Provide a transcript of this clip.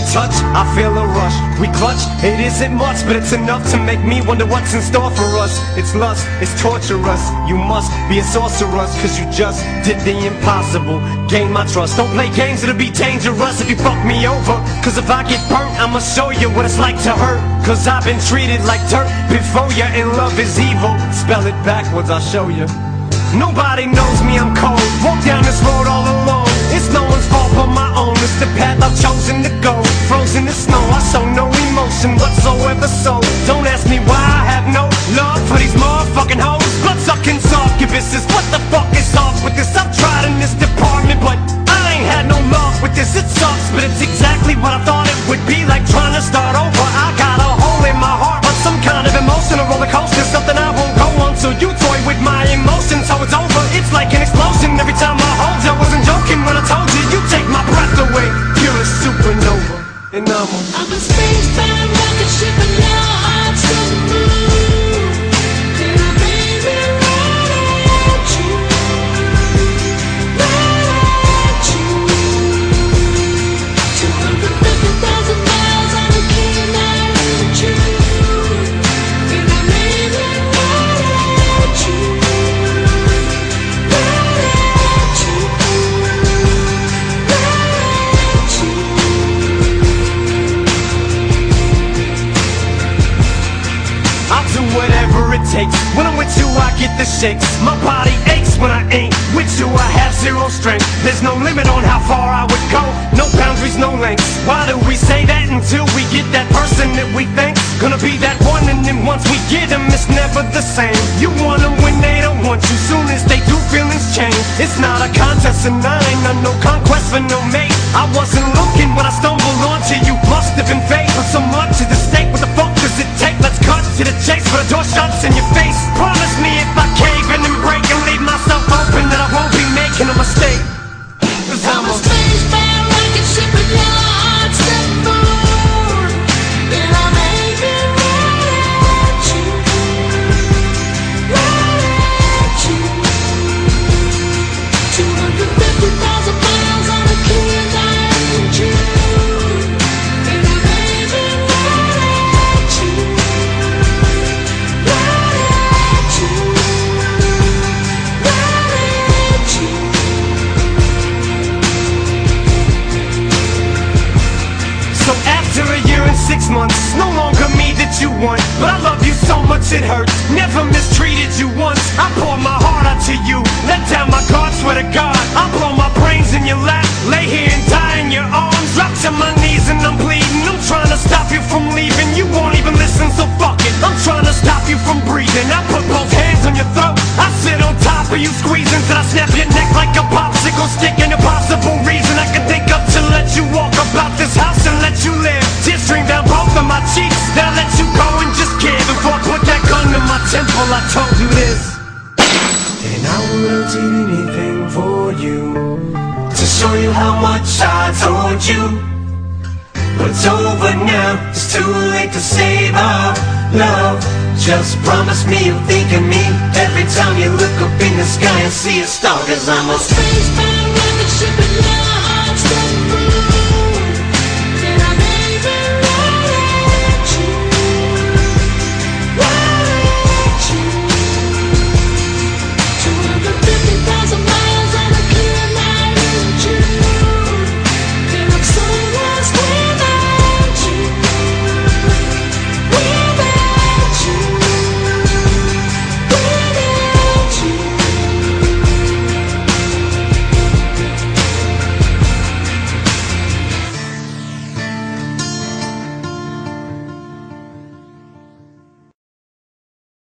touch, I feel a rush. We clutch, it isn't much, but it's enough to make me wonder what's in store for us. It's lust, it's torturous. You must be a sorceress, cause you just did the impossible. Gain my trust, don't play games, it'll be dangerous if you fuck me over. Cause if I get burnt, I'ma show you what it's like to hurt. Cause I've been treated like dirt before you, and love is evil. Spell it backwards, I'll show you. Nobody knows me, I'm cold. Walk down this road all alone. It's no one's fault but my own. It's the path I've chosen to go. Frozen in snow, I show no emotion whatsoever. So don't ask me why I have no love for these motherfucking hoes. Blood-sucking succubuses. What the fuck is off with this? I've tried in this department, but I ain't had no luck with this. It sucks, but it's exactly what I thought it would be. Like trying to start over. I got a hole in my heart, but some kind of emotional roller coaster. Something I won't go on, so you toy with my emotions. So it's over, it's like an explosion. Every time I hold you, I wasn't joking when I told you. You take my breath away, you're a supernova. And I'm a space-bound rocket ship, and your heart's the moon. And I baby right at you, right at you. 250,000 miles on a keen altitude. And I baby right at you, right at you, right at you. I'll do whatever it takes. When I'm with you, I get the shakes. My body aches when I ain't with you. I have zero strength. There's no limit on how far I would go. No boundaries, no lengths. Why do we say that until we get that person that we think's gonna be that one? And then once we get them, it's never the same. You want them when they don't want you. Soon as they do, feelings change. It's not a contest, and I ain't on no conquest for no mate. I wasn't looking when I stumbled onto you. Must have been fate, but so much is at stake. What the fuck does it take? Let's cut to the chase, for the door shuts in your face. Promise me if I cave in and break and leave myself open, that I won't be making a mistake. Cause I'm a space-bound rocket ship, and your heart's the moon. And I'm aiming right at you, right at you. 250,000 miles on a keen altitude. And I'm aiming right at you, right at you, right at you. So after a year and 6 months, it's no longer me that you want. But I love you so much it hurts. Never mistreated you once. I pour my heart out to you. Let down my guard, swear to God. I blow my brains in your lap. Lay here and die in your arms. Drop to my knees and I'm bleeding. I'm trying to stop you from leaving. You won't even listen, so fuck it. I'm trying to stop you from breathing. I put both hands on your throat. I sit on top of you squeezing till I snap your neck like a popsicle stick. An impossible reason I can think of to let you walk about this house and let you live. Tears stream down both of my cheeks. Then I let you go and just give. Before I put that gun to my temple, I told you this. And I would've did anything for you, to show you how much I told you. But it's over now, it's too late to save our love. Just promise me you'll think of me every time you look up in the sky and see a star. Cause I'm a space-bound rocket ship.